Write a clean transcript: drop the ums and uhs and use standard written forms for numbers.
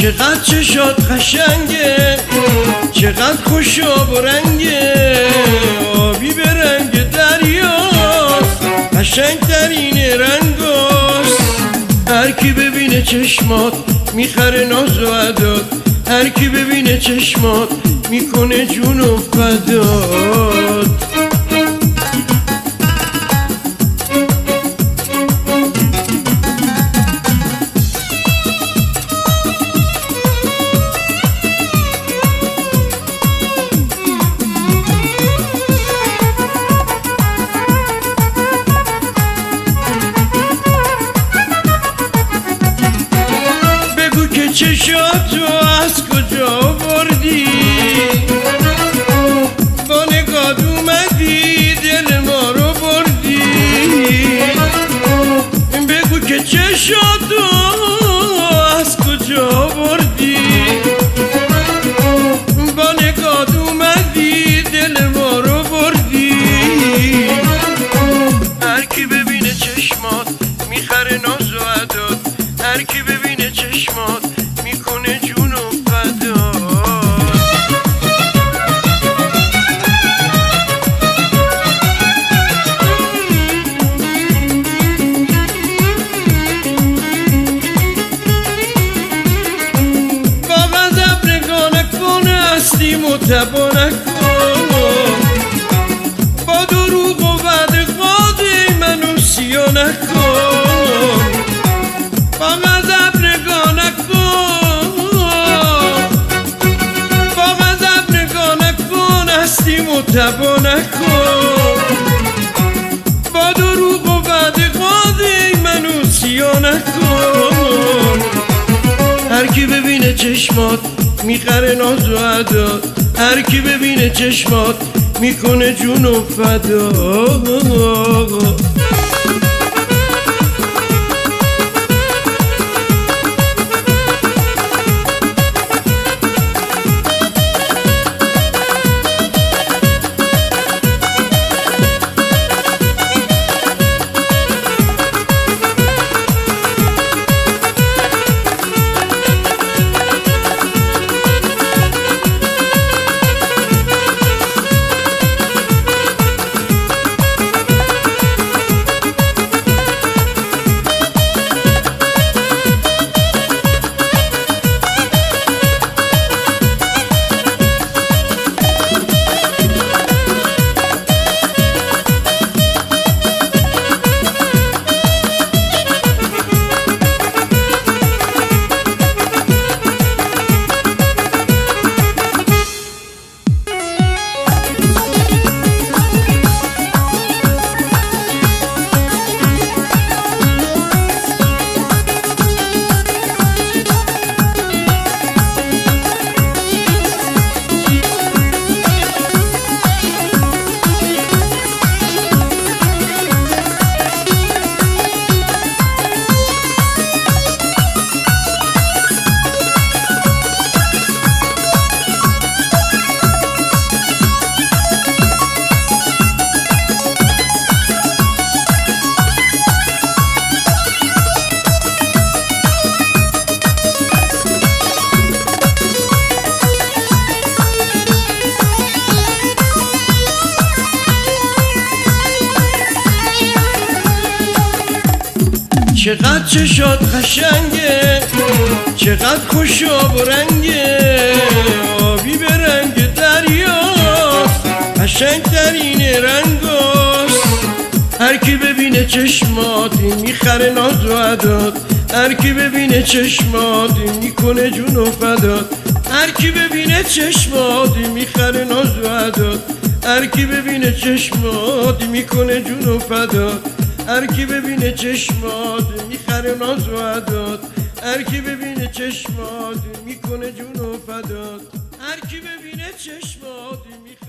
چقدر چشات قشنگه، چقدر خوشاب و رنگه، آبی به رنگ دریاست، قشنگترین رنگاست. هر کی ببینه چشمات میخره ناز و عداد، هر کی ببینه چشمات میکنه جون و فداد. چشاتو از کجا آوردی؟ با نگات اومدی دل ما رو بردی. بگو که چشاتو از کجا آوردی؟ با نگات اومدی دل ما رو بردی. هر کی ببینه چشمات میخره ناز و عداد، هر کی ببینه چشمات میکنه جون و فداد. با غضب نگاه نکن، هستی متبا نکن، با دروغ و وعده قاضی منو سیا نکن. با غضب نگاه نکن، هستی متبا نکن، با دروغ و وعده قاضی منو سیا نکن. هر کی ببینه چشمات میخره ناز و عداد، هر کی ببینه چشمات میکنه جون و فداد. چقدر چشات قشنگه، چقدر خوشاب و رنگه، آبی به رنگ دریاست، قشنگترین رنگاست. هر کی ببینه چشماتی میخره ناز و عداد، هر کی ببینه چشماتی میکنه جون و فداد. هر کی ببینه چشماتی میخره ناز و عداد، هر کی ببینه چشماتی میکنه جون و فداد. هر کی ببینه چشمات میخره ناز و عداد، هر کی ببینه چشمات میکنه جون و فداد. هر کی ببینه چشمات